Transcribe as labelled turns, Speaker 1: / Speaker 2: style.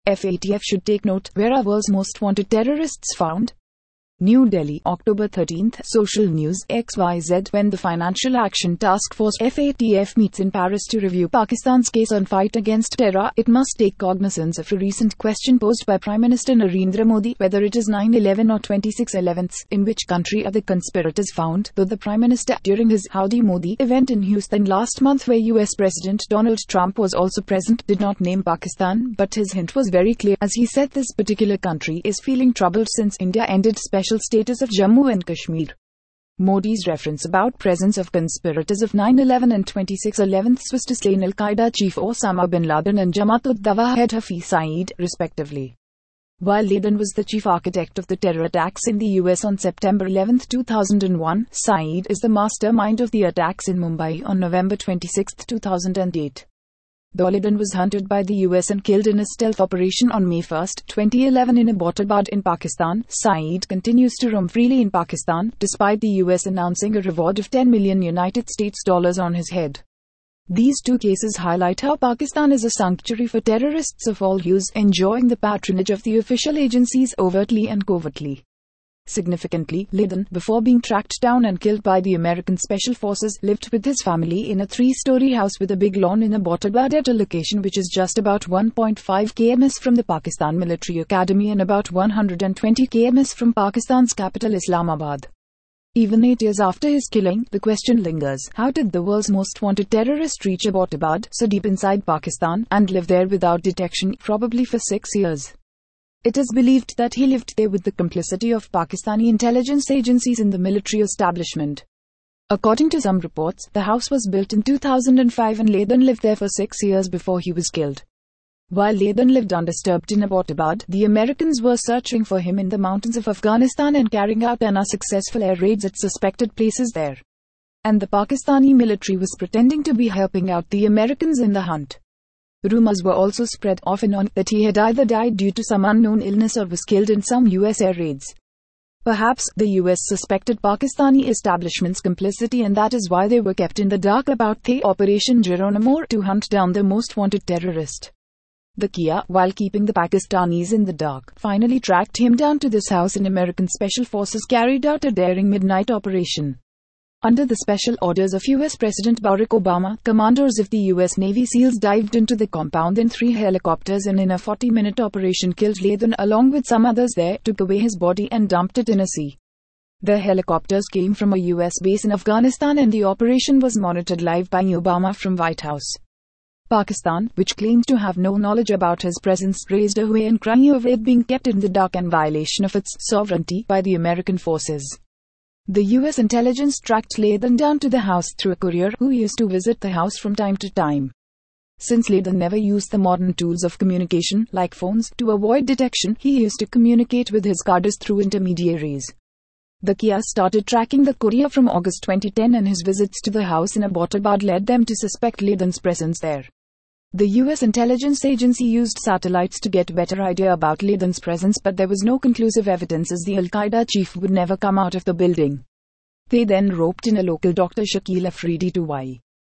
Speaker 1: FATF should take note. Where are world's most wanted terrorists found? New Delhi, October 13th. Social News XYZ. When the Financial Action Task Force FATF meets in Paris to review Pakistan's case on fight against terror, it must take cognizance of a recent question posed by Prime Minister Narendra Modi, whether it is 9/11 or 26/11, in which country are the conspirators found. Though the Prime Minister, during his Howdy Modi event in Houston last month where US President Donald Trump was also present, did not name Pakistan, but his hint was very clear, as he said this particular country is feeling troubled since India ended special status of Jammu and Kashmir. Modi's reference about presence of conspirators of 9/11 and 26/11 was to slain Al-Qaeda chief Osama bin Laden and Jamaat-ud-Dawa head Hafiz Saeed, respectively. While Laden was the chief architect of the terror attacks in the US on September 11, 2001, Saeed is the mastermind of the attacks in Mumbai on November 26, 2008. Though Laden was hunted by the US and killed in a stealth operation on May 1, 2011 in Abbottabad in Pakistan, Saeed continues to roam freely in Pakistan, despite the US announcing a reward of $10 million United States dollars on his head. These two cases highlight how Pakistan is a sanctuary for terrorists of all hues, enjoying the patronage of the official agencies overtly and covertly. Significantly, Laden, before being tracked down and killed by the American Special Forces, lived with his family in a 3-story house with a big lawn in Abbottabad at a location which is just about 1.5 km from the Pakistan Military Academy and about 120 km from Pakistan's capital Islamabad. Even 8 years after his killing, the question lingers: how did the world's most wanted terrorist reach Abbottabad, so deep inside Pakistan, and live there without detection, probably for 6 years? It is believed that he lived there with the complicity of Pakistani intelligence agencies in the military establishment. According to some reports, the house was built in 2005 and Laden lived there for 6 years before he was killed. While Laden lived undisturbed in Abbottabad, the Americans were searching for him in the mountains of Afghanistan and carrying out unsuccessful air raids at suspected places there. And the Pakistani military was pretending to be helping out the Americans in the hunt. Rumors were also spread off and on that he had either died due to some unknown illness or was killed in some US air raids. Perhaps the US suspected Pakistani establishment's complicity, and that is why they were kept in the dark about the Operation Geronimo to hunt down the most wanted terrorist. The Kia, while keeping the Pakistanis in the dark, finally tracked him down to this house and American Special Forces carried out a daring midnight operation. Under the special orders of US President Barack Obama, commanders of the US Navy SEALs dived into the compound in 3 helicopters and in a 40-minute operation killed Laden along with some others there, took away his body and dumped it in a sea. The helicopters came from a US base in Afghanistan and the operation was monitored live by Obama from White House. Pakistan, which claimed to have no knowledge about his presence, raised a hue and cry over it being kept in the dark and violation of its sovereignty by the American forces. The US intelligence tracked Laden down to the house through a courier who used to visit the house from time to time. Since Laden never used the modern tools of communication, like phones, to avoid detection, he used to communicate with his guards through intermediaries. The Kia started tracking the courier from August 2010 and his visits to the house in Abbottabad led them to suspect Laden's presence there. The US intelligence agency used satellites to get a better idea about Laden's presence, but there was no conclusive evidence as the Al-Qaeda chief would never come out of the building. They then roped in a local doctor, Shakil Afridi, to Y.